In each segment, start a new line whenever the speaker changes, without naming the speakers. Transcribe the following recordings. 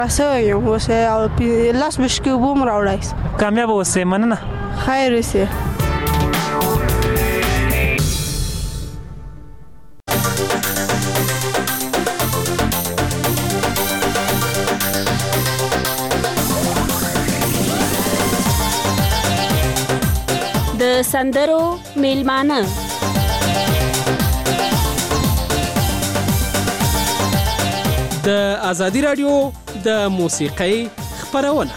اسه یم اوسه او لاس بشکو بوم راوړای
کامیاب اوسه مننه
خیر اوسه
د سندرو میلمانه
د ازادي رادیو د موسیقۍ خپرونه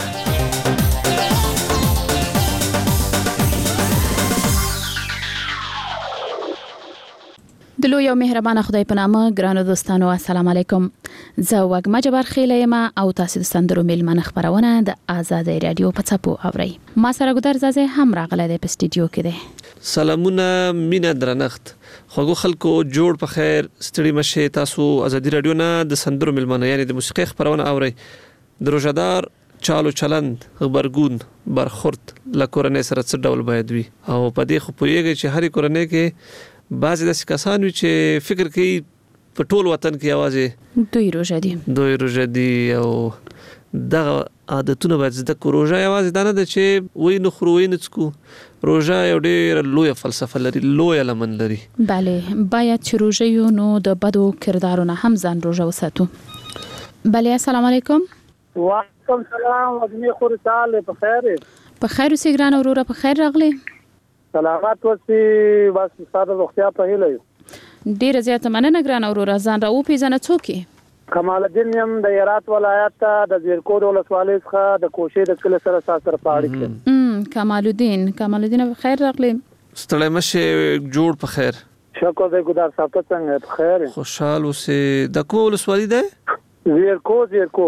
د لوی او مهربانه خدای په نامه ګرانو دوستانو السلام علیکم زه وګما جبر خیله یم او تاسو د سندرو میلمنه خبرونه د ازادي رادیو په چپو اورئ ما سره ګدر زازه هم راغله د استودیو کې ده
سلامونه مینا درنخت خوږو خلکو جوړ په خیر ستړي مشه تاسو ازادي رادیو نه د سندرو میلمنه یعنی د موسیقي خبرونه اورئ د روزدار چالو چلند خبرګون برخورد لکورنۍ سره څه ډول باید وي او په دې خو پوهیږي چې هرې کورنۍ کې بعضې داسې کسان وي چې فکر کوي په ټول وطن کې یوازې دوی روژه دي او دغه عادتونه باید زده کړو. روژه یوازې دا نه ده چې وی نه خورو وی نه څکو، روژه یو ډېره لویه فلسفه لري، لویه لمن لري.
بله باید چې روژه یو نو د بدو کردارونه هم ځان روژه وساتو. بله السلام علیکم.
وعلیکم السلام وزنی خور تعالی په خیر
اوسې ګران وروره په خیر راغلی
سلامات اوسې بس ستاسو روغتیا په هیله یو.
ډیره زیاته مننه ګران وروره ځان را وپېژنه څوک یې؟
کمال الدین یم د هرات ولایت ته د زیرکو ولسوالۍ څخه د کوشې د کلي سره سره په اړیکه کې.
کمال الدین په خیر راغلی
ستړی مشه جوړ په خیر
شکر دې ګدار صاحب ته څنګه په خیر
خوشحال اوسې. د کوم ولسوالۍ ده؟
زیرکو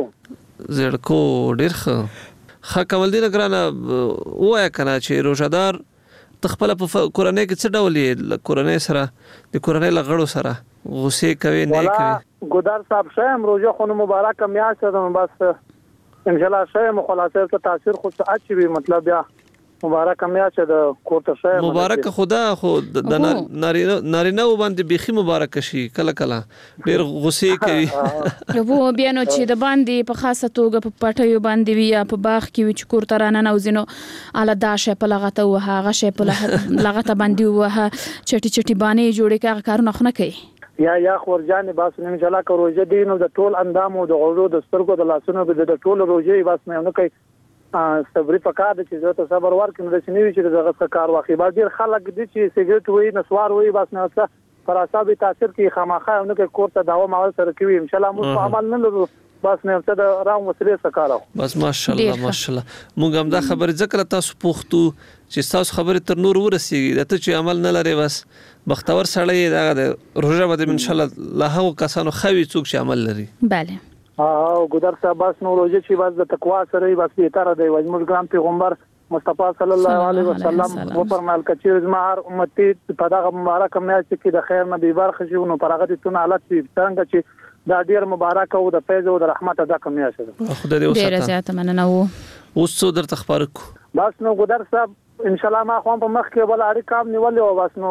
ډیر ښه کمال الدین ګرانه ووایه کنه چې روژهدار ته خپل په کورنۍ کې څه ډول یې کورنۍ سره د کورنۍ له غړو سره غوسې کوي نه کوي؟
ګدار صاحب شایم روژه خو مبارکه میاشت ده بس ان شاء الله شایم خلاصې ته تاثیر خو څه اچوي مطلب یا مبارکه میاشت ده کوته شایم
مبارکه خدا خو د نارینه باندې بيخي مبارکه شي کله ډېر غوسې کوي
وو بیا نو چې د باندې په خاصه توګه په پټیو باندې وي یا په باغ کې وي چې کور ترانه نوزینو اله داشه په لغته وه هغه شی په لغته باندې وه چټي باندې جوړې کا کارونه خو نه کوي
یا خورجان باس نه مجلا کو روزه دي نو د ټول اندام او د غوړو د سترګو د لاسونو د ټول روزه باس نه کوي صبري پکار د چې زه ته صبر ورکړم د سنوي چې دغه څه کار واخی با ډیر خلک دي چې سیګریټ وای نسوار وای بس نه څه پر اعصاب تاثیر کوي خامخا نو کې کور ته داوا مال سره کوي ان شاء الله موږ عمل نه لرو بس نه څه د راو مسلې سکارو
بس ماشاءالله موږ هم دا خبر ذکر تاسو پوښتو چې تاسو خبره تر نور ورسیږي د ته چې عمل نه لري بس بختور سړی دا د روزه به ان شاء الله له هغو کسانو خوي څوک چې عمل لري.
بله
ګدار صاحب بس نو روزه چې بس د تقوا سره بس به تر دی وجمل ګرام پیغمبر مصطفی صلی الله علیه وسلم و فرمایل کچیر زمار امتی په دغه مبارک میاشت کې د خیر نه به برخه شي نو پرغه د تون حالت څنګه چې دا ډیر مبارک او د فیض او د رحمت د میاشت ده.
خدای دې وساته.
ډیر زیاته مننه وو.
اوس څو درته خبر کو
بس نو ګدار صاحب ان شاء الله ما خو په مخ کې بل اړیکه کام نیولې او بس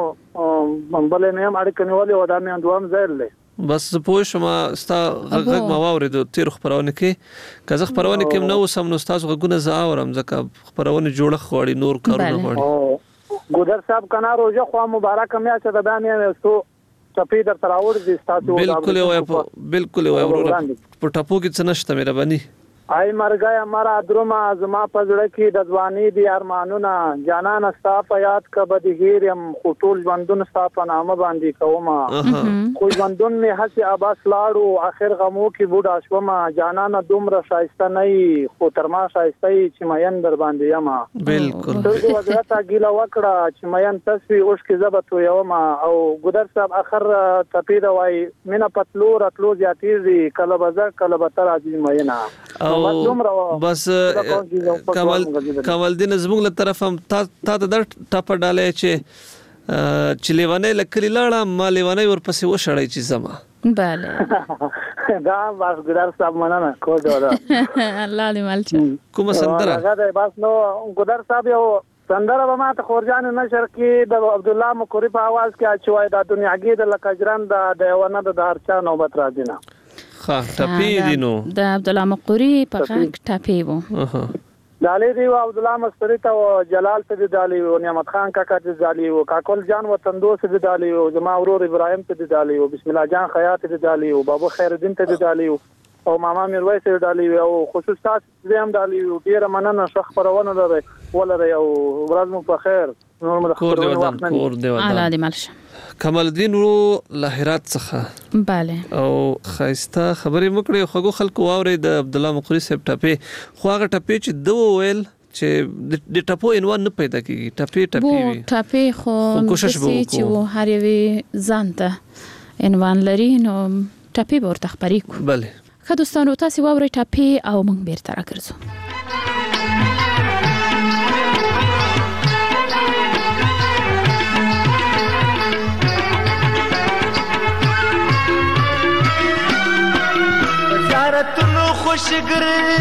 نو بل نه هم اړیکه نیولې او دا مې دوام ځای لې
بس پوه شم ستا غږ ما واورېدو تیر خبرونه کې که زه خبرونه کې نه وسم نو ستاسو غږونه زه اورم ځکه خبرونه جوړه غواړي نور کارونه غواړي.
ګدار صاحب کنا روزه خو مبارک میاشت ده باندې سو چپی در تراوړ دي ستاسو
بالکل وای ورور په ټاپو کې څه نشته مهرباني
آی مرګه مرا دروما زما پزړه کې د ځواني دي ارمانونه جانان ستا په یاد ک بدهیر يم خطول ژوندون ستا په نامه باندې کومه خو ژوندون می هسي اباس لاړو اخر غمو کې بوډا شوما جانان دومره شایسته نه خو تر ما شایسته چې مین در باندې یما
بالکل
ته وځه ګیلا وکړه چې مین تسوي اوس کې زبط یوما او ګدر صاحب اخر تپید وای مینا پتلو راتلو زیاتیږي کله بازار کله بتر عزیز مینا
بس کمال دین زموږ له طرف هم تا د ټاپ ډالې چې لیوانه لکلی لاړه ما لیوانه ورپسې وشړای چې زما
بله
دا بس ګدار صاحب مننه کو دا
الله دې مالچ
کوم سندره
هغه بس نو ګدار صاحب یو سندره به ما ته خورجان نشر کې د عبد الله مکری په आवाज کې اچوي د دنیاګي د لکجران د دیوانه د هرچا نوبت راځي نه
ها ټپي دي نو
د عبد الله مقری په غاک ټپي وو
دالي دی عبد الله مستری ته او جلال ته دالي او نعمت خان کاکا ته دالي او کاکل جان وطن دوست ته دالي او زما ورور ابراهيم ته دالي او بسم الله جان خیاط ته دالي او بابا خیر الدین ته دالي او ماما میرویس ته دالي او خصوص تاسو زم دالي او ډیر مننه شخ پرونه لري ولري او ورځ مو په خیر نور مو
کور دی ودان
الله دې مالش
کمال الدین ورو لاهرات څخه
bale
او خایسته خبرې مکړې خو خلکو واوري د عبد الله مقری صاحب ټپي خو هغه ټپي چې دو ویل چې د ټپو عنوان نه پیدا کیږي ټپي وي
ټپي خو
کوشش وکړو
چې هر یو ځانته عنوان لري نو ټپي ورته خبرې کو
bale
که دوستانو تاسو واوري ټپي او موږ بیرته راګرځو
خوشگر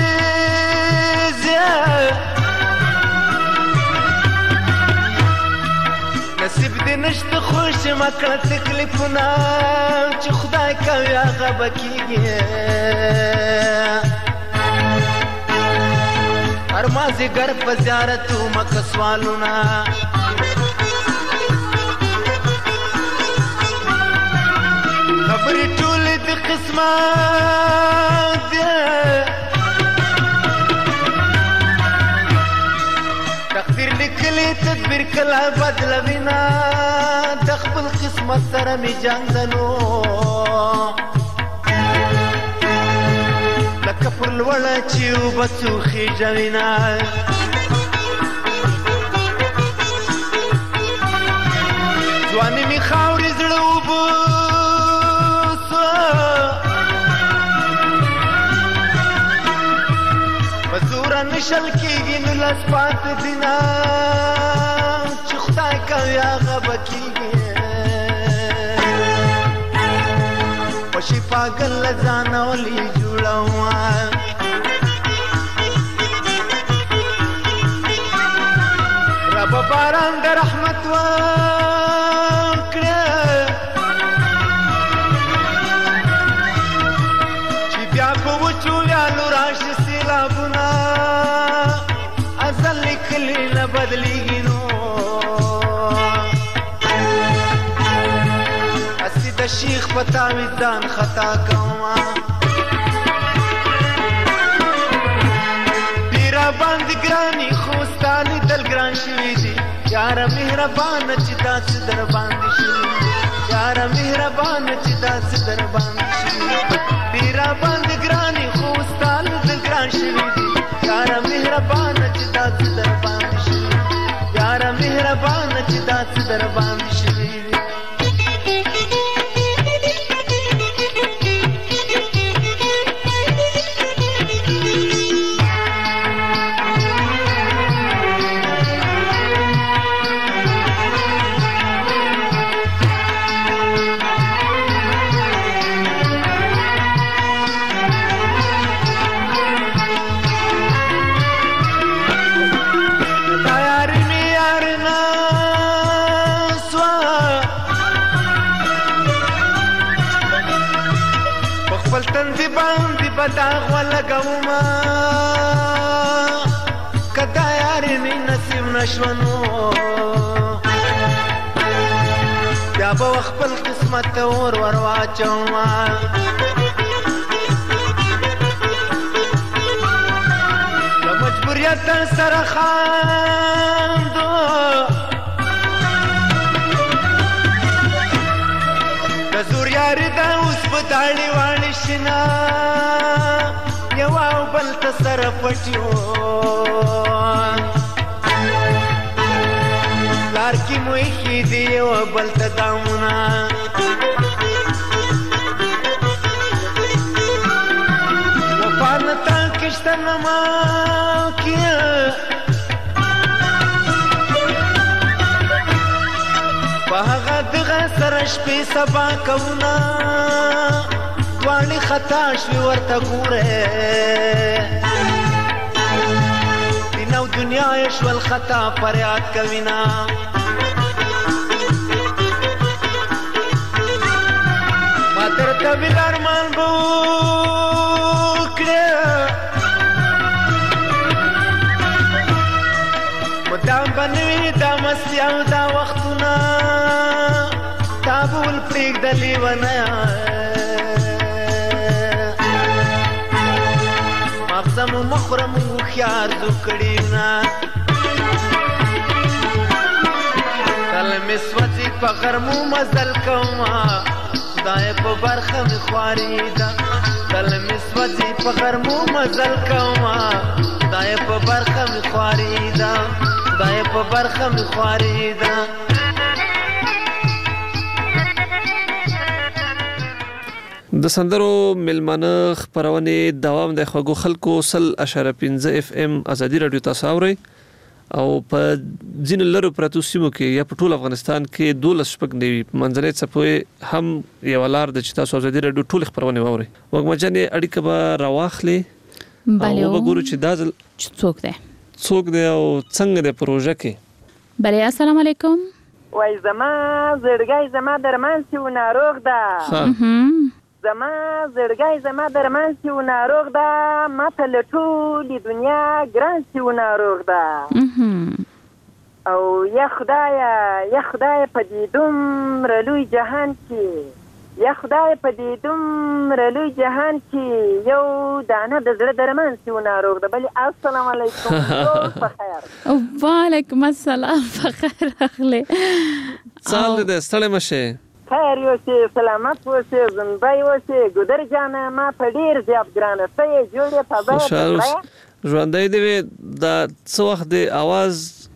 نصیب دې نشته خوش مکړه تکلیفونه چې خدای کوي هغه بکیږي هر مازیګر په زیارت مکه سوالونه خبرې ټولې د قسمت تقدیر لیکلی تدبیر کله بدلوینا د خپل قسمت سره می جنګدلو لکه پر لوړه چې اوبه څوخیږه وینا ځواني مې خاورې زړه اوبه نشل کېږي نو لاس پاتې دینا چې خدای کوي هغه بکېږي خوشي پاگل له ځانه ولې جوړوه رب باران د رحمت وکړه چې بیا په وچو ویالو راشي سیلابونه کلی نه بدلیږي نو اسی د شیخ پتا ویدان خطا کوما ډیره باندې ګرانی خوستاني دل ګران شوی دي یار مهربان چې داس در باندې شي یار مهربان چې داس در باندې شي ډیره باندې ګرانی خوستاني دل ګران شوی دي یار مهربان چې داس در باندې شي یار مهربان چې داس در باندې شي داغ ولګوما کدا یار می نصیب نشونو بیا به خپل قسمت اور واچوما د مجبوریت سره خاندو د زور یار دا اوس بداړي واړي شنا یو او بل تسر پټیو لار کی موي خې دی یو بل ته دامونه وفان تا کشتن ما کیا باغه دغه سره شپې سبا کونا وانی خطا شوی ورته ګوره دینو دنیا شول خطا فریاد کوینا ما درته طویل ارمان به وکړه مدام به نه وي دا مستي او دا وختونه تا به ول پرېږده لیونیه مغزه مو مه خوره مونږ هوښیار زو کړي نه کله مې سوځي په غرمو مزل کومه خدای په برخه مې خواري ده کله مې سوځي په غرمو مزل کومه خدای په برخه مې خواري ده خدای په برخه مې خواري ده
د سندرو ملمانه خبرونه دوام د خوګو خلکو 100.15 FM ازادي رادیو تاسو اورئ او په ځینو لرو پراتو سیمو کې یا په ټول افغانستان کې 12 شپږ نیوي منځنۍ صفوي هم یو لار د چتا ازادي رادیو ټول خبرونه اورئ وګمجنې اړیکه به راواخلې
بله
او وګورو چې دازل
څوک دی
او څنګه د پروژه کې
بله السلام علیکم
وای زما زړګی زما درمان سی و ناروغ ده زما زړګی زما درمان سی و ناروغ ده ما ته له ټولې دنیا ګران سی و ناروغ ده او یا خدایه په دې دومره لوی جهان کې یا خدای په دې دومره لوی جهان کې یو دانه د زړه درمان سی و ناروغ ده بلې السلام علیکم په خیر
وعلیکم السلام په خیر اخلي
سال دې ستړی مشه
خیر یوسې سلامت اوسې زندګي اوسې ګودر جانه ما په ډیر زیات ګرانه ته یې جوړې تازه
ژوندۍ دی دا څو وخت دی आवाज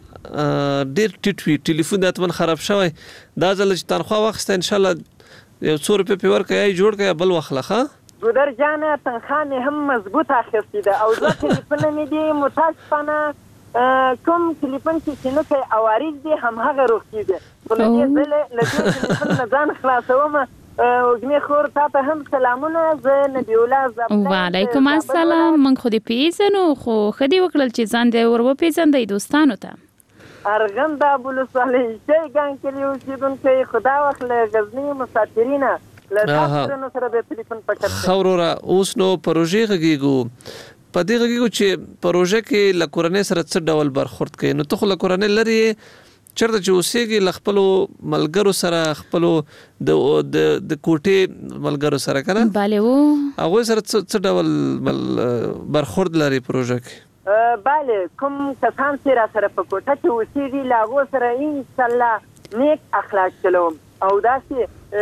ډیر ټیټ وی ټلیفون د اتمن خراب شوی دا ځل چې تنخواه واخسته ان شاء الله یو 100 روپے په ورکه یې جوړ کړه بل وخلخه
ګودر جانه تنخواه مې هم مضبوط اخیستې ده او زه ټلیفون مې دی متاسفانه کوم ټلیفون چې نو کوي اوارز دي هم هغه روغ کیږي ولې زله لږه ټلیفون نه ځان خلاصوم وګمې خور تاسو هم سلامونه زه نبی الله زبله
وعلیکم السلام من خو دې پیژنو خو خدي وکړل چې ځان دې ور و پیژندې دوستانو ته
ارغند ابو صالح شي ګان کې اوسیدونکو خدا وخت له غزنی مسافرینا له تاسو سره د ټلیفون پکړه
خورورا اوس نو پروژې غږیږو په دې غږیږو چې پروژه کې لکورنۍ سره څه ډول برخورد کوي نو ته خو لکورنۍ لري چرته چې اوسېږي لخپلو ملګرو سره خپلو د کوټې ملګرو سره کنه
bale وو
هغه سره څه ډول برخورد لري پروژه کې
bale کوم کسان چې را سره په کوټه کې اوسېږي لاغو سره ان شاء الله نیک اخلاق چلوم او داسې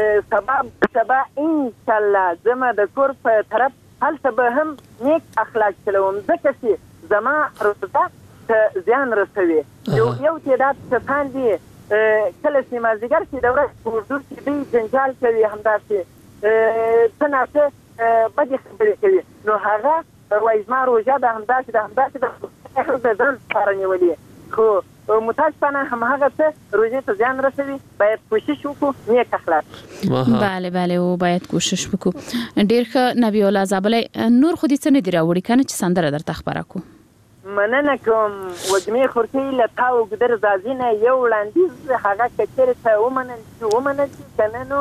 سبا ان شاء الله زما د کور په طرف هلته به هم نیک اخلاق چلوم ځکه چې زما روزه ته زیان رسوي یو تعداد کسان دي کله چې مازدیګر چې د ورځې په اردو کې دوی جنجال کوي همداسې څه ناڅه بدې خبرې کوي نو هغه وایي زما روژه ده همداسې د ځان لپاره نیولې خو متاسفانه هماغه څه روژې ته زیان رسوي باید کوشش وکړو نیک اخلاق
bale او باید کوشش وکړو ډیر ښه نبی الله زابلې نور خو دې څه نه دی راوړي کنه چې سندره درته خبره کو
مننه کوم وګمې خورتي له تاو ګدر زازینه یو وړاندیز هغه کچره ته ومنل چې کنه نو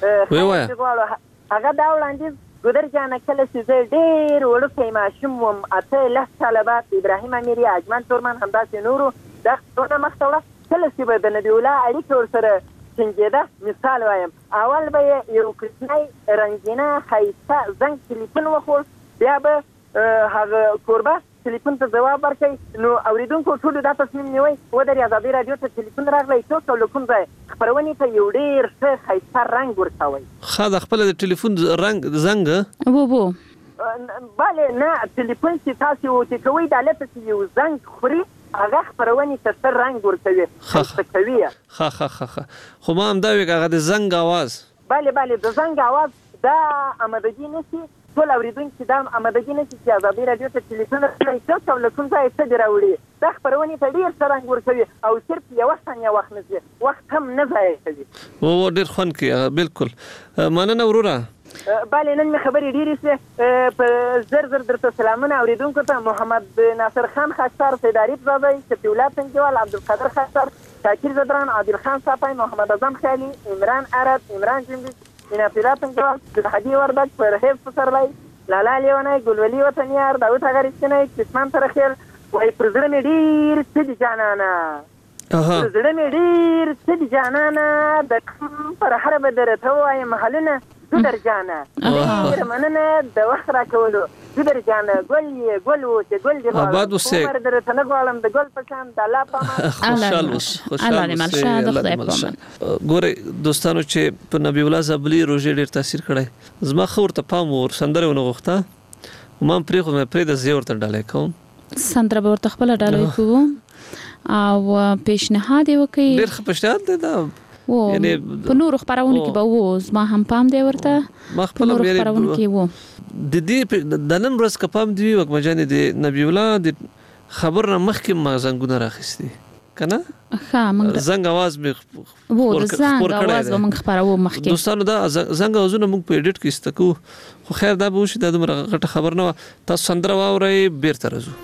هغه دا وړاندیز ګدر جانه کله چې زه ډېر وړوکی ماشوم وم اته له ساله بعد ابراهیم امیری اجمن تورمن همداسې نورو دا ټول مخته وړه کله چې به د نبی الله اړیکه ورسره څنګه مثال وایم اول به یو کوچنی رنگینه خیسته زنګ ټلیفون وخور بیا به هغه کوربه ټلیفون ته جواب ورکړي نو اوریدونکو ټول دا تصمیم نیوي و درې ازادي رادیو ته ټلیفون راغلی څوک کوم ځای خبرونه ته یو ډیر ښه خیسته رنگ ورکوي
خا د خپل د ټلیفون رنگ زنګ
وو
bale نه ټلیفون چې تاسو وته کوي د لته یو زنګ خوري هغه خبرونه ته سر رنگ ورکوي خاصه کوي
خو ما هم دا وی هغه د زنګ आवाज
bale د زنګ आवाज دا امدادي نشي ټول اوریدونکو دا امدادي نشي چې ازادي رادیو ته ټلیفون کوي څوک کوم ځای څه دراوړي دا خبرونه ته ډیر څرنګ ورکوي او صرف یو ثانیه وخت نه وخت هم نه ضایع کوي
او ډیر خون کې بالکل مننه وروره
bale نن می خبرې ډیرې سه په زر درته سلامونه اوریدونکو ته محمد ناصر خان خاصار سیداری زادای شفیع تنجوال عبدالقادر خاصار شاکر زدران عادل خان صافی محمد اعظم خیالی عمران عرب عمران جنبی اینافیراتم که حدی وردک پر حفظ سرلای لالا لیونای گلولی وطنیار داوود هغریستنای کسمان ترخیل وای پرزړه مې ډیر څه دي جانانه پرزړه مې ډیر څه دي جانانه د پر هر به درته وایم محلونه در جانه ډیر مننه د وخت راکولو در جانه ګل اوسه ګل دی
آباد اوسه
عمر درته نه غواړم د ګل په شان د الله په
امان خوشحال اوسه ګوره دوستانو چې په نبی الله زبلی روزه ډیر تاثیر کړی زما خور ته پام ور سندره ونه غوښته ما پرې د زیور ته ډالې کوم
سندره به ورته خپل ډالې کوم او پیشنهاد وکي
ډیر پیشنهاد دی دا
یعنی په نور خبرونه کې به و زما هم پام دی ورته
ما خپل
خبرونه کې و
د دې د نن ورځ کپام دی وک مجانې د نبی الله د خبر نه مخکې ما زنګونه راخستي کنه
ها موږ
زنګ आवाज به
و د زنګ आवाज به موږ خبرو مخکې
دوستانو دا زنګ आवाजونه موږ په ایډیټ کې استکو خو خیر دا به وشي د غټه خبر نه تاسو سندره واورئ بیرته راځو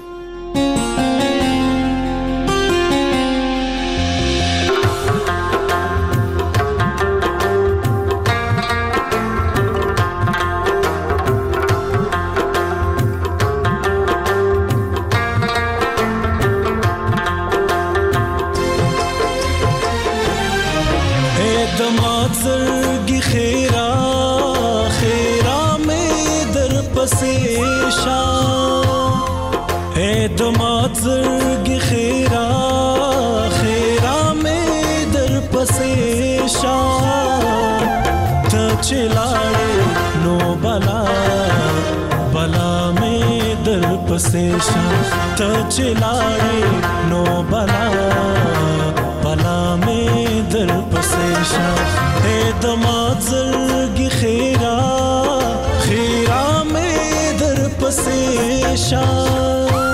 زرگی خیرا خیرا میں در پسے شاہ تا چلاڑے نو بلا بلا میں در پسے شاہ تا چلاڑے نو بلا بلا میں در پسے شاہ اے دماغ زرگی خیرا خیرا میں در پسے شاہ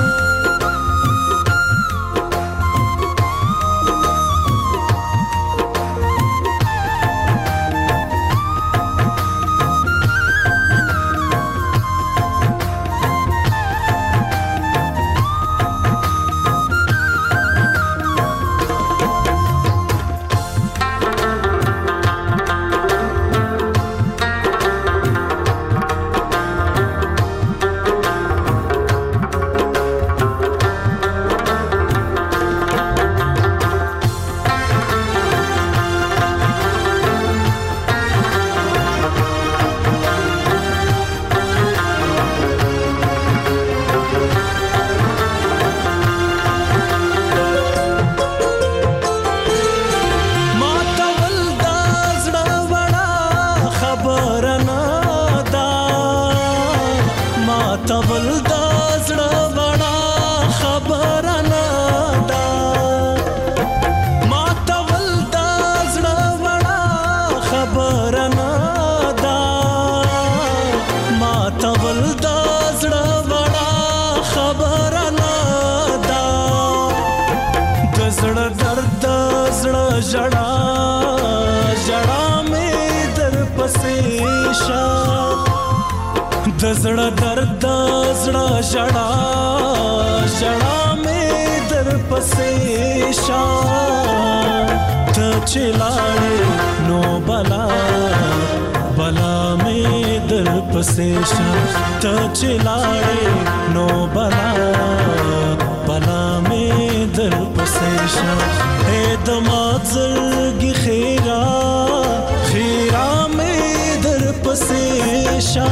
زړه درد زړه ژړا ژړا مې در پسې شا ته چلاړې نو بلا بلا مې در پسې شا ته چلاړې نو بلا بلا مې در پسې شا اے دماغ زړګي خیرا خیرا مې در پسې شا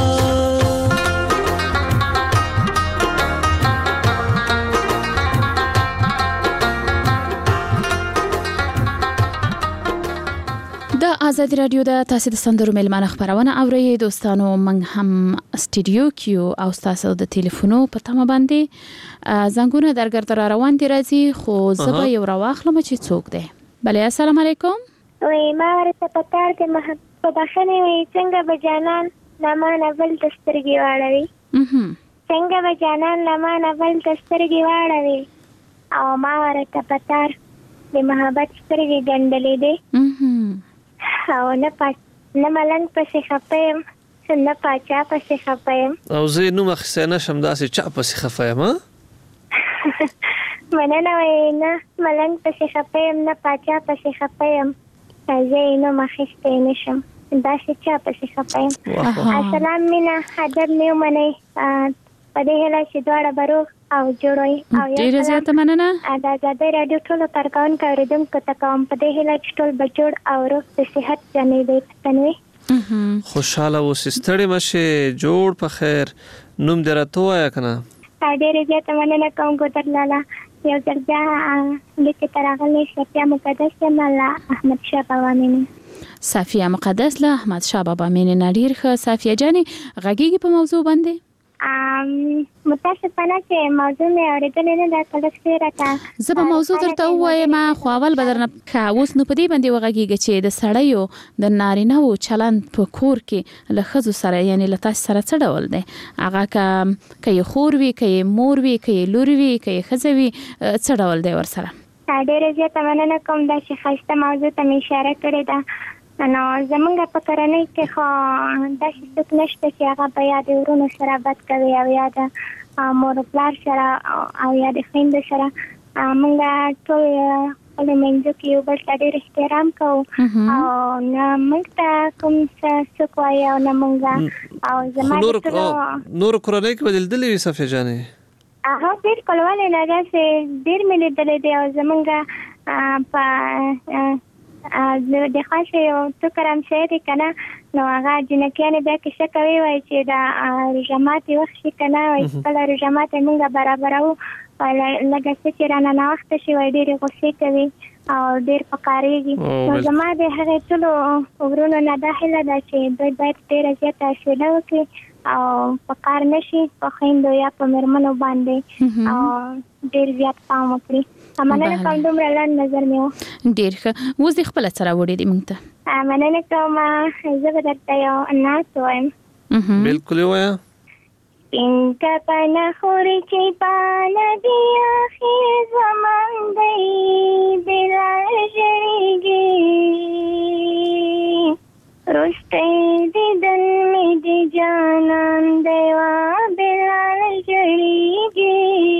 آزادی رادیو د تاسو د سندرو ملمانه خبرونه اورئ دوستانو من هم استودیو کیو او تاسو د ټلیفونو په تمه باندې زنګونه درګرد را روان دي راځي خو زه یو راواخلم چې څوک دی بله السلام علیکم
وای ما ورته پتار د محبت په بخنه وي څنګه به جانان لمانه بل دسترګي واړوي څنګه به جانان لمانه بل دسترګي واړوي او ما ورته پتار د محبت سترګي ګندلې دي او نه ملنګ پسې خپم نه پاچا پسې خپم
او زه نو مخسه نشم داسې چا پسې خفایم
مننه وای نه ملنګ پسې خپم نه پاچا پسې خپم زه نو مخسته نشم دا چې چا پسې خپایم. السلام مینا ادب مې ومنئ په دې هیله چې دواړه بروغ او جوړوي. او
ډیره زیاته مننه.
د آزادۍ راډیو ټولو کارکونکو اوریدونکو ته کوم په دې هیله چې ټول به جوړ او روغ د صحت جامې دې پتنوي.
خوشاله اوسې، ستړي مشه، جوړ په خیر. نوم دې راته وایا کنه؟
ډیره زیاته مننه کوم ګوتر لاله. یو ځل بیا لیکې ته راغلی صفیه مقدس یم له احمد شاه بابا مینې.
صفیه مقدس له احمد شاه بابا مینې نه ډیر ښه. صفیه جانې غږیږي په موضوع باندې؟
متاسفانه چې موضوع مې اورېدلې نه ده کله چې راته
زه به موضوع درته ووایم خو اول به درنه اوس نو په دې باندې وغږیږي چې د سړیو د نارینه‌و چلند په کور کې له ښځو سره یعنی له تاسو سره څه ډول دی؟ هغه که یې خور وي، که یې مور وي، که یې لور وي، که یې ښځه وي، څه ډول دی ورسره؟
ډېره زیاته مننه کوم دا چې ښایسته موضوع ته مې اشاره کړې ده. نو زمونږ په کورنۍ کې خو داسې څوک نشته چې هغه به یا د ورونو سره بد کوي او یا د مور پلار سره او یا د خویندو سره. موږ ټول خپلو منځو کې یو بل ته ډېر احترام کوو او نه موږ ته کوم څوک وایي او نه موږ او زما
نور کورنۍ کې به لیدلې وي صفیه جانې؟
بالکل ولې نه، داسې ډېر مې لیدلی دی. او زمونږ په د خاصه یو ټوکر همسایه دی که نه، نو هغه جنکیانې بیا کیسه کوي وایي چې د روژه ماتې وخت شي که نه، وایي چې کله روژه ماتې موږ برابروو لږه څه چې رانه ناوخته شي وایي ډېرې غوسې کوي او ډېر پکارېږي. نو زما د هغې ټولو ورونو نه دا هیله ده چې دوی باید ډېره زیاته حوصله وکړي او پکار نه شي په خویندو یا په مېرمنو باندې او ډېر زیات پام وکړي. مننه کوم دومره لنډ نظر مې و.
ډېر ښه. اوس دې خپله څه راوړې دي موږ ته؟
مننه کوم. زه به درته یو نعت ووایم.
بالکل یې ووایه.
سپین کپنه خوري چې پانه دي اخر زمان دی بلال ژړېږي رستی دیدن مې د جانان دی وا بلال ژړېږي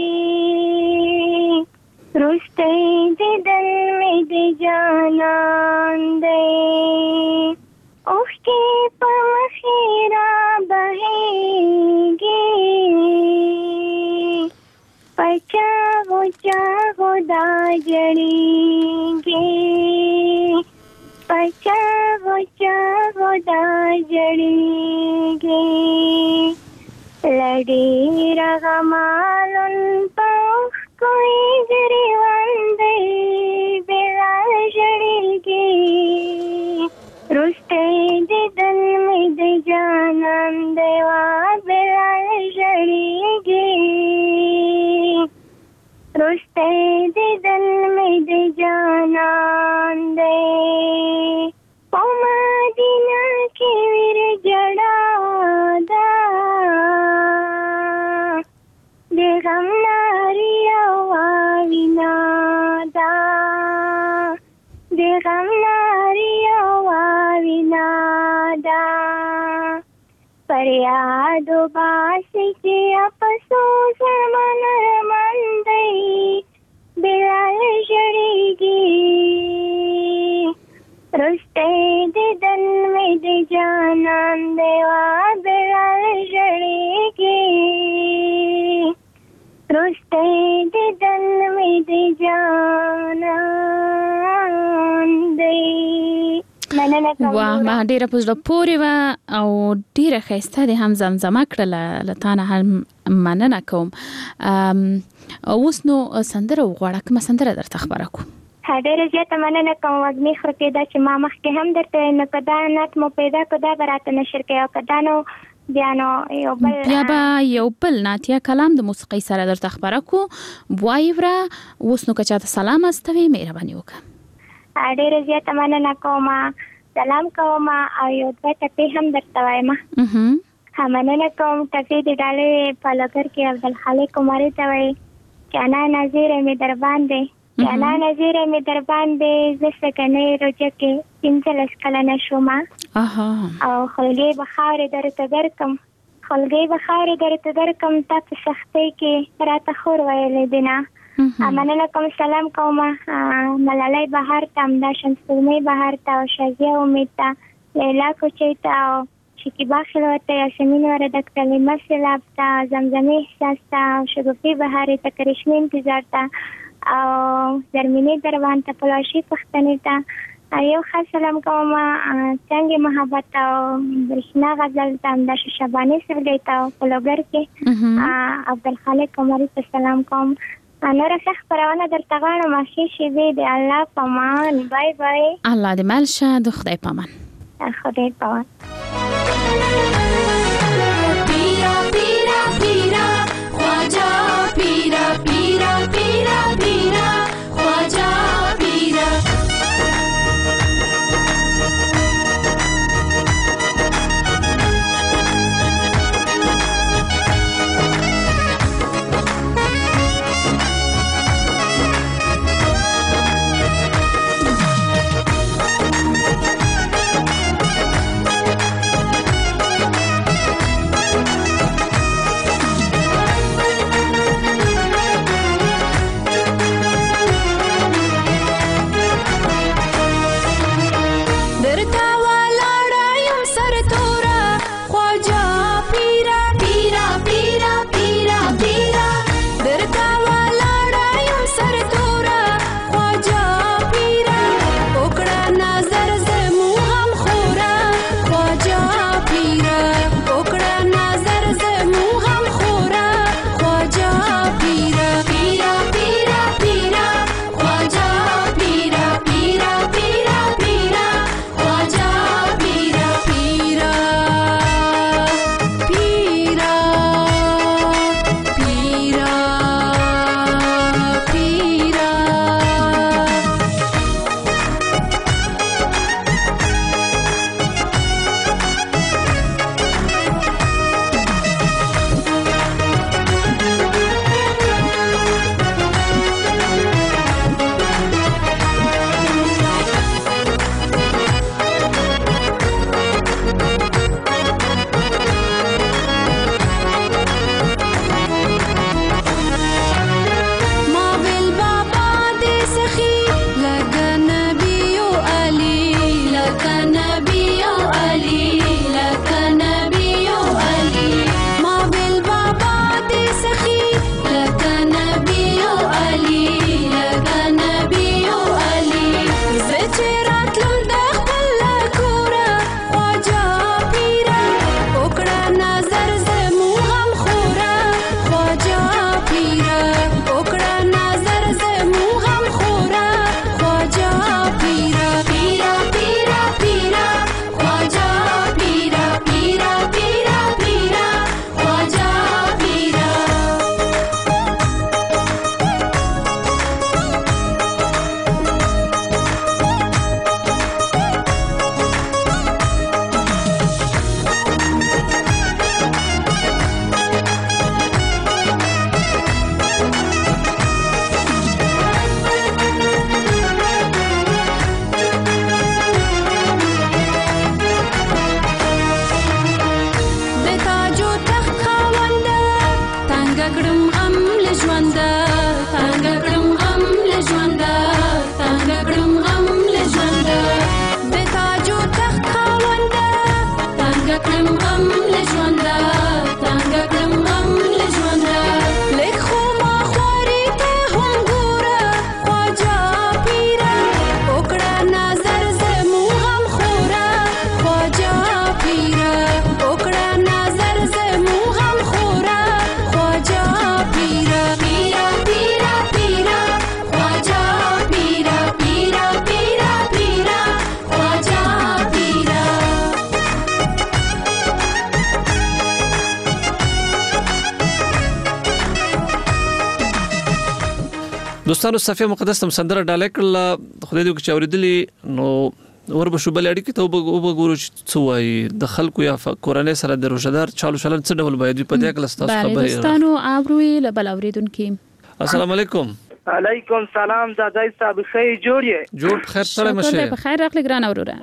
رستی دیدن مې د جانان دی اوښکې په مخې را بهېږي په چاغو چاغو دا جړېږي په چاغو چاغو دا جړېږي له ډېره غمه لوند په اوښکو یې ګرېوان دی بلال ژړېږي رستی دیدن مې د جانان دی وا بلال ژړېږي رستی دیدن مې د جانان دی په مدینه کې ویر جړا ده د غم ناري او وینا ده د غم ناري او وینا ده فریاد باسي چې افسوس من رمن دی بلال ژړېږي رستی دیدن مې د جانان دی وا بلال ژړېږي رستی دیدن مې د جانان دی.
واه ما ډیره په زړه پورې وه او ډیره ښایسته دې هم زمزمه کړله له تا نه هم مننه کوم. اوس نو سندره وغواړه کومه سندره درته خبره کړو؟
ډېره زیاته مننه کوم وږمې خورکې دا چې ما مخکې هم درته نو که دا نعت مو پیدا کړو دا به راته نشر کوي او که دا نو
بیا به یو بل نعتیه کلام د موسیقۍ سره درته خبره کړو. وایي وره اوس نو که چاته سلام استوي مهرباني وکړه.
ډېره زیاته مننه کوم. سلام کوم او یو دوه ټپې هم درته وایم. مننه کوم. ټپې د ډالۍ په لګر کې عبدالخالق عمري ته وایي چې انا نظیره مې در باندې چې انا نظیره مې در باندې زه سکنۍ روجه کې 15 کلنه شومه او خلګۍ به خاورې درته درکم خلګۍ به خاورې درته درکم تا په سختۍ کې راته خور ویلې دي نه. مننه کوم. سلام کوم ملالۍ بهار ته همداشان سپوږمۍ بهار ته او شازیه امید ته لیلا کوچی ته او شکیبا خلوت ته یاسمین وردک ته لیمه سیلاب ته زمزمه احساس ته شګوفي بهاري ته کرشمه انتظار ته او زرمینی دروان ته پلاشي پښتنې ته یو خاص سلام کوم څنګه محبت او برښنا غزل ته د شبانه سرګی ته کولګر کې عبدالخالق قمری ته سلام کوم نور څه خبرونه درته غواړم ماشي شي دې الله پامان بای بای
الله دې مل شه د خدای پامان
خدای پامان
پیرا پیرا پیرا خواجا پیرا پیرا پیرا پیرا خواجا پیرا
دوستانو صفیه مقدس تم سندره ډاله کړل خدای دې چې اوریدلی نو وربه شو بل اړیکې ته وګورو څه وایي د خلکو یا کورنۍ سره د روزدار چالو چلن څه ډول باید په دې کلاس تاسو خبرې
دوستانو ابروي لبل اوریدونکو
السلام علیکم
علیکم سلام دادای صاحب خیر
جوړ خیر سره مشه
په خیر راغلی ګران اوروره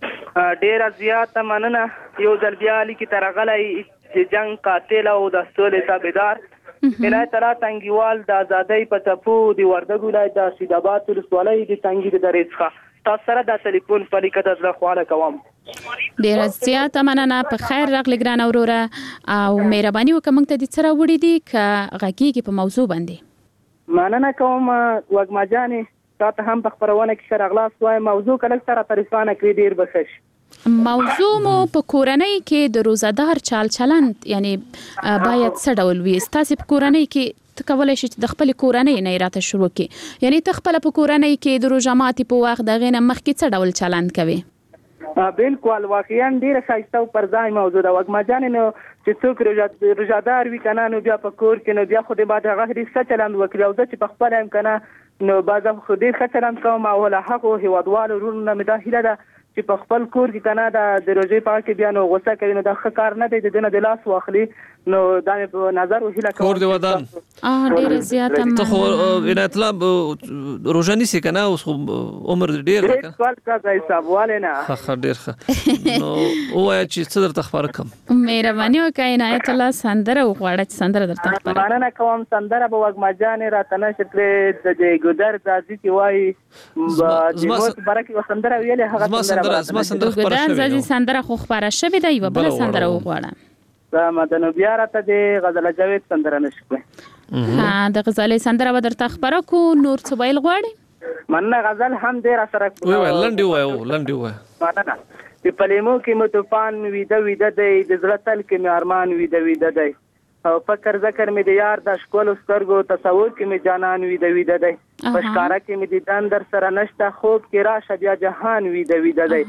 ډیر زیات مننه یو ځل بیا لیکي ترغلای جنگ قاتل او د سولې تابعدار الهي تعالی تنګیوال د آزادۍ په ټپو دی وردګ ولایت د سیداباد ولسوالۍ د تنګي د درېڅخه تاسو سره د ټلیفون په لیکه د زړه خواله کوم.
ډیره زیاته مننه. په خیر راغلی ګران اوروره او مهرباني وکړه موږ ته د څه راوړي دي که غږیږي په موضوع باندې.
مننه کوم وږمه جانې، تاته هم په خپرونه کې ښه راغلاست وایم. موضوع که لږ سره تعریفانه کړي ډېر به ښه شي.
موضوع مو په کورنۍ کې د روزادار چال چلند یعنی باید څه ډول وي؟ ستاسو په کورنۍ کې ته کولای شې د خپل کورنۍ نه راته شروع کړي، یعنی ته خپل په کورنۍ کې د روژه ماتي په وخت دغه نه مخکې څه ډول چلند کوي؟
بالکل واقعا ډیره ښایسته او پر ځای موضوع ده وږمه جانې. نو چې څوک روژادار وي که نه نو بیا په کور کې نو بیا خو د باید هغه ډېر ښه چلند وکړي. او زه چې په خپله یم که نه نو بعضه خو ډېر ښه چلند کوم او له هغو هېوادوالو وروڼو نه مې دا هیله ده چې په خپل کور کې که نه د روژې په کې بیا نو غوسه کوي نو دا ښه کار نه دی، د دې نه د لاس واخلي. نو دا مې په نظر و هیله کوم
کور دی ودان
ډېره زیاته
ته خو عنایت الله روژه نیسې که نه؟ اوس خو عمر ډېر دی که نه؟
سوال کا ځای حساب والې نه.
ښه ډېر ښه. نو ووایه چې څه درته خپاره کړم.
مهرباني وکړه عنایت الله سندره وغواړه چې سندره درته خپاره کړم.
مننه کوم. سندره به وږمه جانې راته نشي کړې د ګودر ځاځي چې وایي د موت باره کې سندره ویلې هغه
سندره
ګودر ځاځي سندره خو خپاره شوې ده، یوه بله سندره وغواړه.
مدنو بیا راته د غزل جاوید سندره نشي
کړی. د غزل سندره به درته خپاره کو. نور څه ویل غواړې؟
مننه. غزل هم ډېره سره
لنډې ووایه.
مننه. چې په لیمو کې مو طوفان ویده ویده دی، د زړه تل کې مې ارمان ویده ویده دی، او فکر ذکر مې د یار د ښکلو سترګو، تصور کې مې جانان ویده ویده دی، په ښکاره کې مې دیدن در سره نشته، خوب کې راشه بیا جهان ویده ویده دی،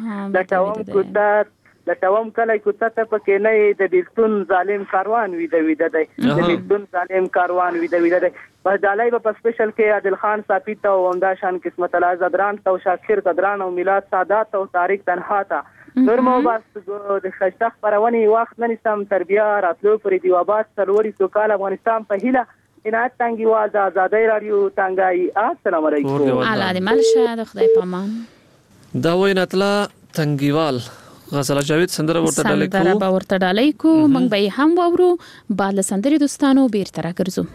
لټوم کلی کوڅه ته پکې نه یې، د بیلتون ظالم کاروان ویده ویده دی، د بیلتون ظالم کاروان ویده ویده دی. بس ډالۍ به په سپیشل کې عادل خان صافي ته او همدا شان قسمت الله زدران ته او شاکر قدران او میلاد سادات او طارق تنها ته نور مو بس د ښایسته خپرونې وخت نه نیسم. تر بیا راتلو پورې د آباد څلوري سوکاله افغانستان په هیله عنایت تنګیوال د ازادۍ راډیو تنګایي. السلام علیکم.
الله دې مل شه، د خدای په امان.
دا وایي عنایت الله تنګیوال غزل جاوید سندره ورته ډالۍ کو.
سندره به ورته ډالۍ کو. موږ به یې هم واورو. بعد له سندرې دوستانو بیرته راګرځو.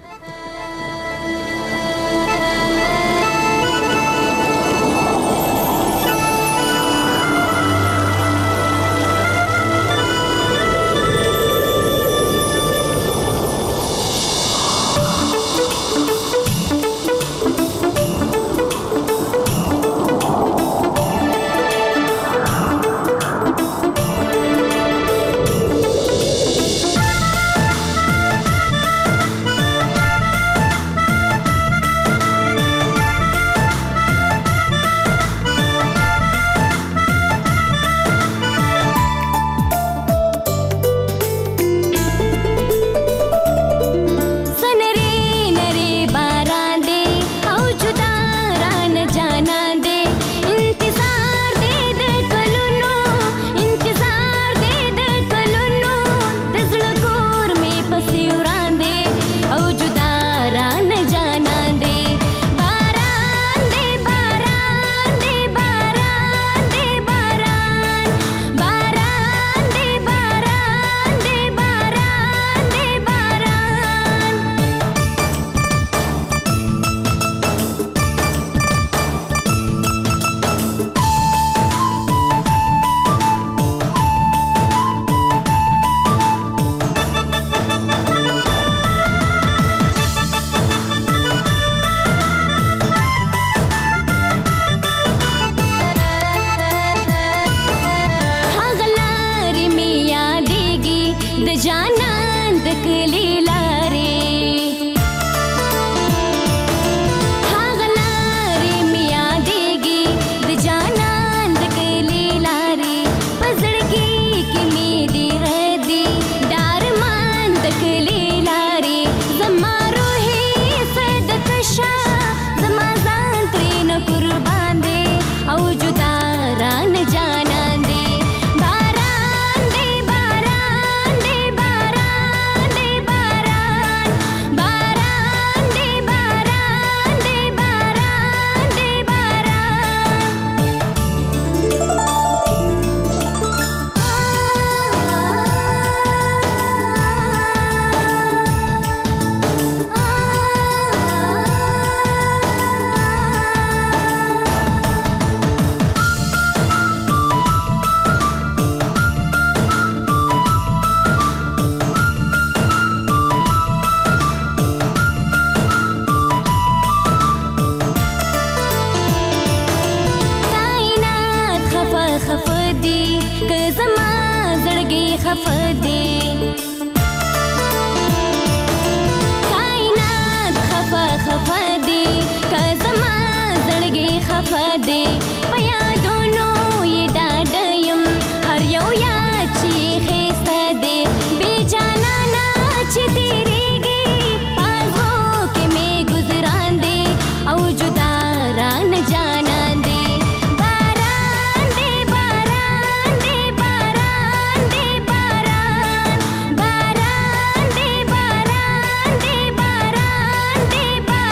فتوا دې په یادونو یې ډاډه یم هر یو یاد چې ښایسته دی بې جانانه چې تېرېږي پازو کې مې ګزران دی او جدا رانه جانان دی باران دی باران دی باران دی باران باران دی باران دی باران دی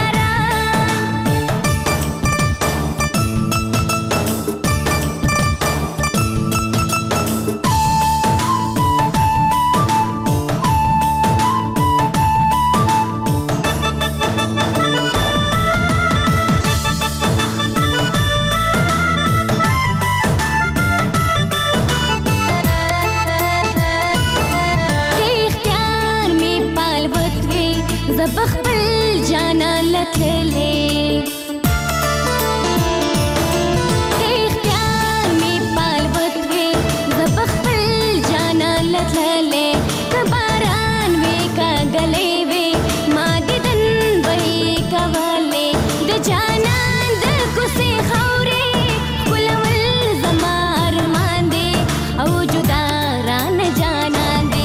اختیار می پال وتوي زبخبل جانا لتللي اختیار می پال وتوي زبخبل جانا لتللي کباران وی کا گلې وی ما دیدن وی کواله د جانان د کوسي خوري ولول زمار مان دي او جدا ران جانان دي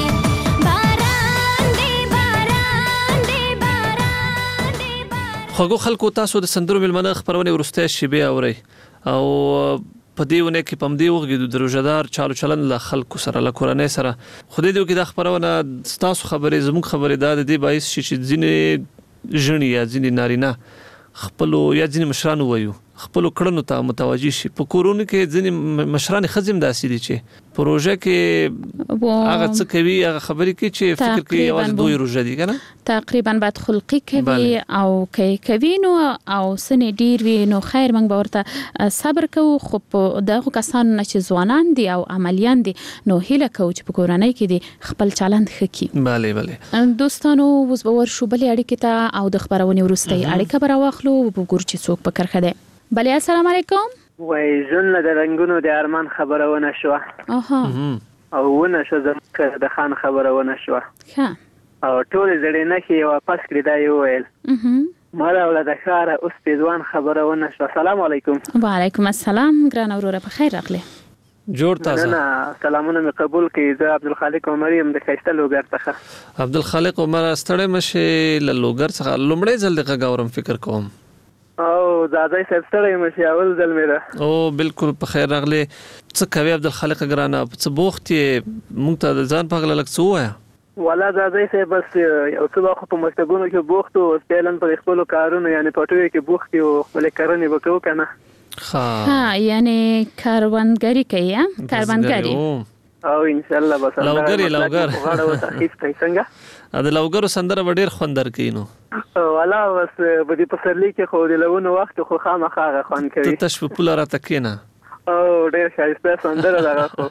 باران دي باران دي باران دي
خوږو خلکو تاسو د سندرو ملمنه خبرونه ورسته شیبه اوري او په دیونه کې پم دی وګړي د روزدار چالو چلن له خلکو سره له کورنۍ سره خو دې کې د خبرونه تاسو خبرې زموږ خبرې د دې باعث شي چې ځینې ژنې یا ځینې نارینه خپل یا ځینې مشران وایو خپل کړنو ته متوجي شي په کورونو کې ځینې مشران خزم داسې دي چې پروژه کې هغه څه کوي هغه خبرې کوي چې فکر کوي یوازې دوی روزه دي کنه
تقریبا بد خلقی کوي او کوي نو او سنې ډیر وی نو خیر موږ به ورته صبر کوو خو دغه کسان چې ځوانان دي او عملیان دي نو هیله کوو چې په کورنۍ کې دي خپل چلند خکې
bale bale
دوستانو اوس به ورشو بلې اړیکې ته او د خبرونه ورسته اړیکه براوخلو وګور چې څوک په کرخه ده بله السلام علیکم
وای ژوند د رنگونو د ارمان خبرونه شو
اها
او ونه شو د خان خبرونه شو
ها
او ټول زړې نه کې واپس کړی دا یو ویل مالا ولدا خار اوس پیدوان خبرونه شو السلام علیکم
وعلیکم السلام ګران اوره په خیر راغله
جوړ تاسو
نه سلامونه می قبول کړئ زه عبدالخالق عمر یم د خیسته لوګر څخه
عبدالخالق عمر ستړی مشه له لوګر څخه لومړی ځل دغه غورم فکر کوم
او زادای صاحب ستړی مشه اول ځل میرا
او بالکل په خیر راغله څه کوي عبدالخالق ګرانه څه بوخت مونږ ته ځان پغله لک څه وایا
ولا زادای صاحب بس یو څه وخت په مستګونو کې بوخت او سپیلن پر خپل کارونه یعنی پټوي کې بوخت او خپل کارونه وکړو کنه
ها یعنی کاروانګری کوي کاروانګری
او ان شاء الله بس
لوګری
غاړه وته خېسته څنګه
د لوګرو سندره ډیر خوندر کینو
ولا بس په دې پسرلی کې خو د لونه وخت خو خامخا خوان کوي
ته تشو پولاره تکینه
او ډیر ښایسته سندره ده خو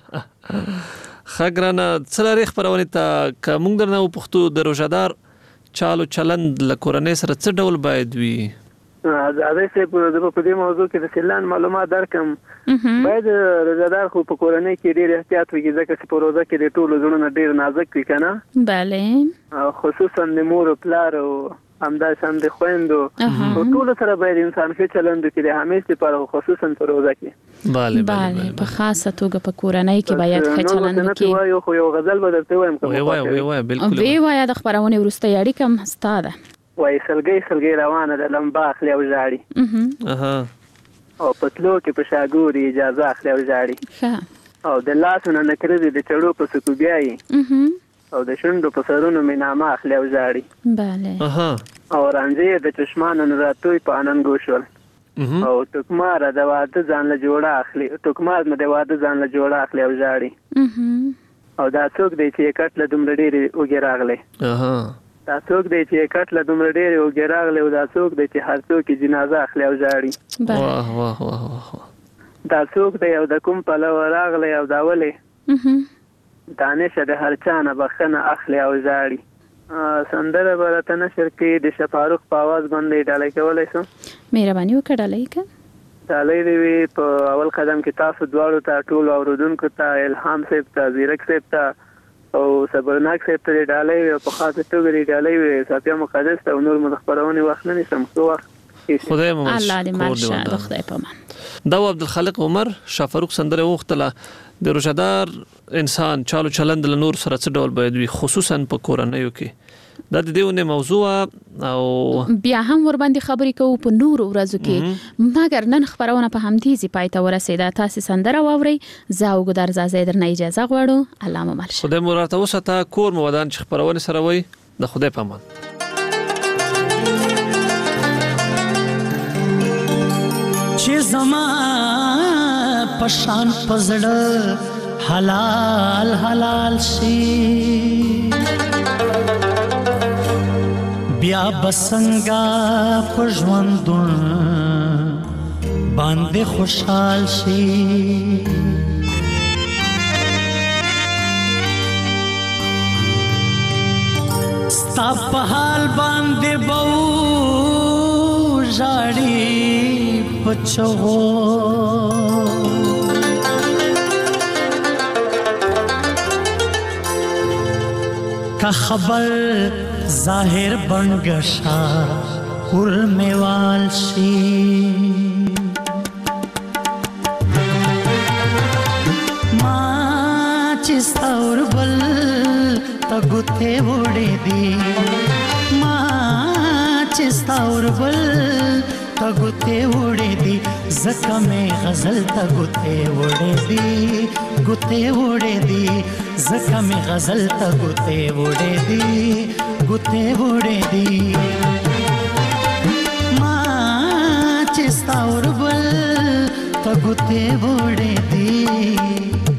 خګرانه څلارې خبرونه ته کوم درنه پښتو د روزدار چالو چلند لکورنۍ سره څه ډول باید وي
زادای صاحب د په دې موضوع کې د سیلان معلومات درکم باید روزدار خو په کورنۍ کې ډیر احتیاط وکړي ځکه چې په روزه کې د ټولو زړونه ډیر نازک وي کنه
bale
خصوصا د مور او پلار او همداشان د خويندو ټول سره باید انسان ښه چلند وکړي همیشه لپاره خصوصا په روزه کې
bale په خاصه توګه په کورنۍ کې باید ښه چلند وکړي
نو خو یو غزل به درته وایم کوم
وای بالکل
وای د خبرونه ورسته یاري کوم ستاده
وای سلګي روانه د لمبا اخلي او ژاړي او پتلو کې په شاګوري اجازه اخلي او ژاړي او د لاسونو نکرې د چړو په سکو بیاي او د شونډو په سرونو مې نامه اخلي او ژاړي
bale
او رانځي د چشمانو راتوي په اننګو شول او ټوکمار د واده ځان له جوړه اخلي ټوکمار مې د واده ځان له جوړه اخلي او ژاړي او دا څوک دی چې کټ له دومره ډېری وګراغله دا څوک دی چې کټ له دومره ډېری وګراغله او دا څوک دی چې هر څوک جنازه اخلي او ژاړي
واه واه واه
دا څوک دی او د کوم په لور راغله او دا ولې دانش د هر چا نه بخنه اخلي او ژاړي سندره برته نشر کې د شفاروق په आवाज باندې ډالۍ کولای شو
مهرباني وکړئ که
ډالۍ دی په اول قدم کې تاسو دواړو ته ټول اوردونکو ته الهام صاحب ته زیرک صاحب ته او صبرناک صاحب ته ډالۍ په خاطر توګه ډالۍ صافیا مقدس ته نور مخبرونه وخت نه نشم خو وخت
خدای مو الله دې ماشه خدای په مان
دا عبدالخالق عمر شافروق سندره وختله د روزدار انسان چالو چلند له نور سره څه ډول باید وي خصوصا په کورنیو کې دا د دیونه موضوع او
بیا هم ور باندې خبرې کوو په نور ورځو کې مګر نن خبرونه په همدې ځای پای ته ورسېده تاسو سندره واوري زاو ګدار زازې درنه اجازه غواړو علامه مرشه
خدای مرته وسته کور مودان چې خبرونه سره وي د خدای په امان
چې زما پشان پزړه حلال حلال شي بیا بسنگا پژوندون باندې خوشحال شي ستا په حال باندې بو ژاړي پچو کا خبر ظاهر بنگشا کل میوال شي ما چستور بل تګته وړې دي ما چستور بل تګته وړې دي زکه مې غزل تګته وړې دي ګته وړې دي زکه مې غزل تګته وړې دي ګته وړې دي ما چستور بل تګته وړې دي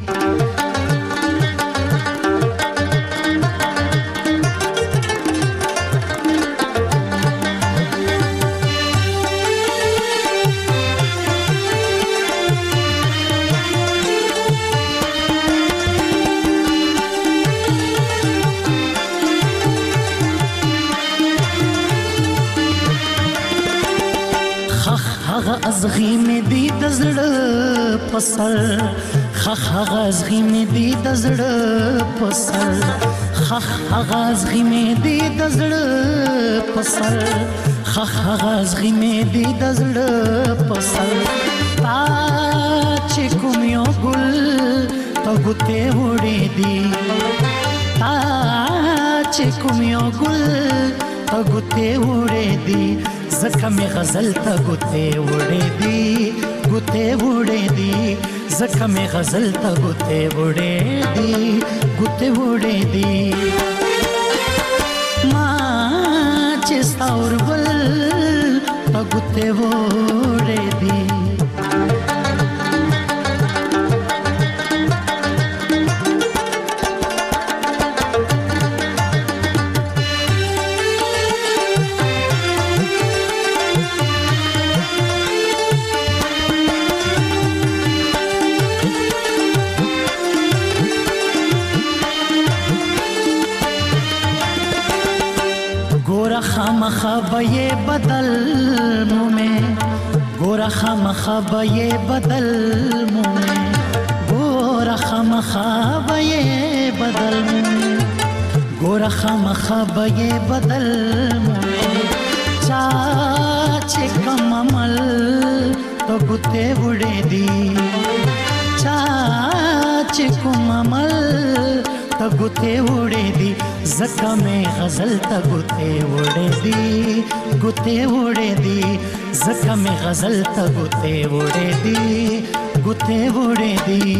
ازغی می دی دزړه پسر خخ ازغی می دی دزړه پسر خخ ازغی می دی دزړه پسر خخ ازغی می دی دزړه پسر تا چې کوم یو ګل تګته وړې دی تا چې کوم یو ګل تګته وړې دی زکه می غزل ته ګوته وړې دي ګوته وړې دي زکه می غزل ته ګوته وړې دي ګوته وړې دي ما چې ستور بل ته ګوته وړې دي خبye badal mume gora kham khabaye badal mume gora kham khabaye badal mume gora kham khabaye badal mume cha che kamamal to gute bude di cha che kamamal to gute bude di زکه مې غزل ته ګوته وړې دي ګوته وړې دي زکه مې غزل ته ګوته وړې دي ګوته وړې دي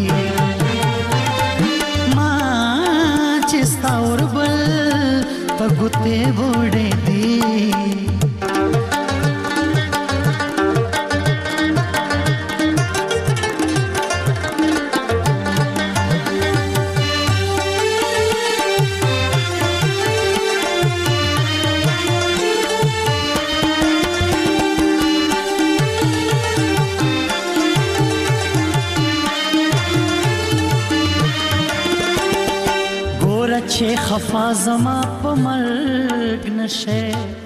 ما چې ستور بل ته ګوته وړې دي چې خفا زما په مرګ نشه